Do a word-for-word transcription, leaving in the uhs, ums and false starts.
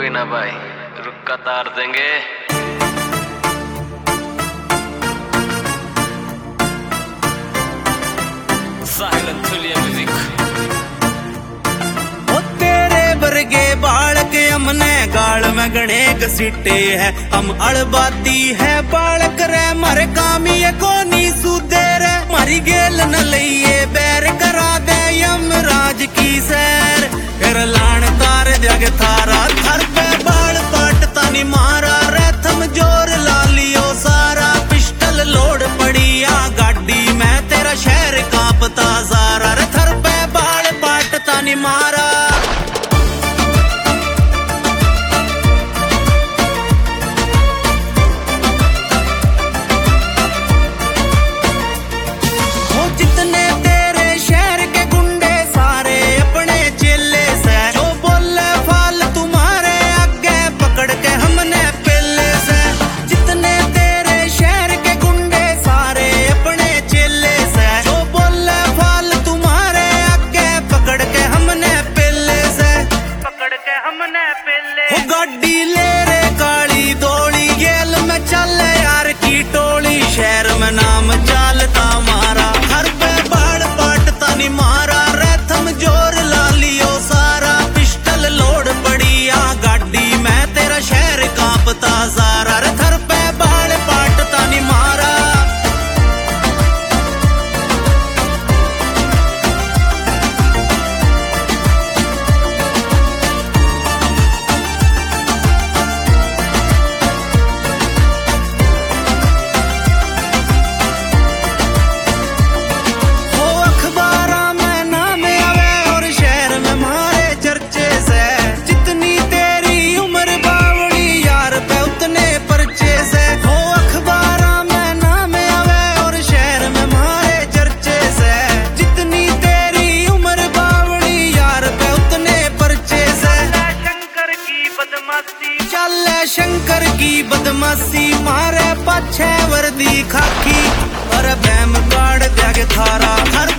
कोई ना भाई, रुक का तार देंगे। बरगे बालक हमने गाल में गणे घसीटे है, हम अड़बाती है बालक रे मारे कामी को नी सुधे रे, मारी गेल न लइए बैर करा दे यमराज की सैर, फिर लान तार जागे थारा थर पे बाल पाट तानी मारा रे, थम जोर ला लियो सारा पिस्टल लोड पड़ी आ गाड़ी में तेरा शहर कांपता सारा रे, थर पे बाल पाट तानी मारा। गाड़ी ले रे काली दौड़ी गेल में चल यार की टोली, शहर में नाम चालता मारा, हर पे बाड़ पाट तानी मारा रे, थम जोर ला लियो सारा पिस्टल लोड पड़ी आ गाड़ी में तेरा शहर कांपता सारा रे, थर पे बाड़ पाट तानी मारा। चल शंकर की बदमाशी मारे पाछे वर्दी खाकी, और बैम काट जागे थारा हर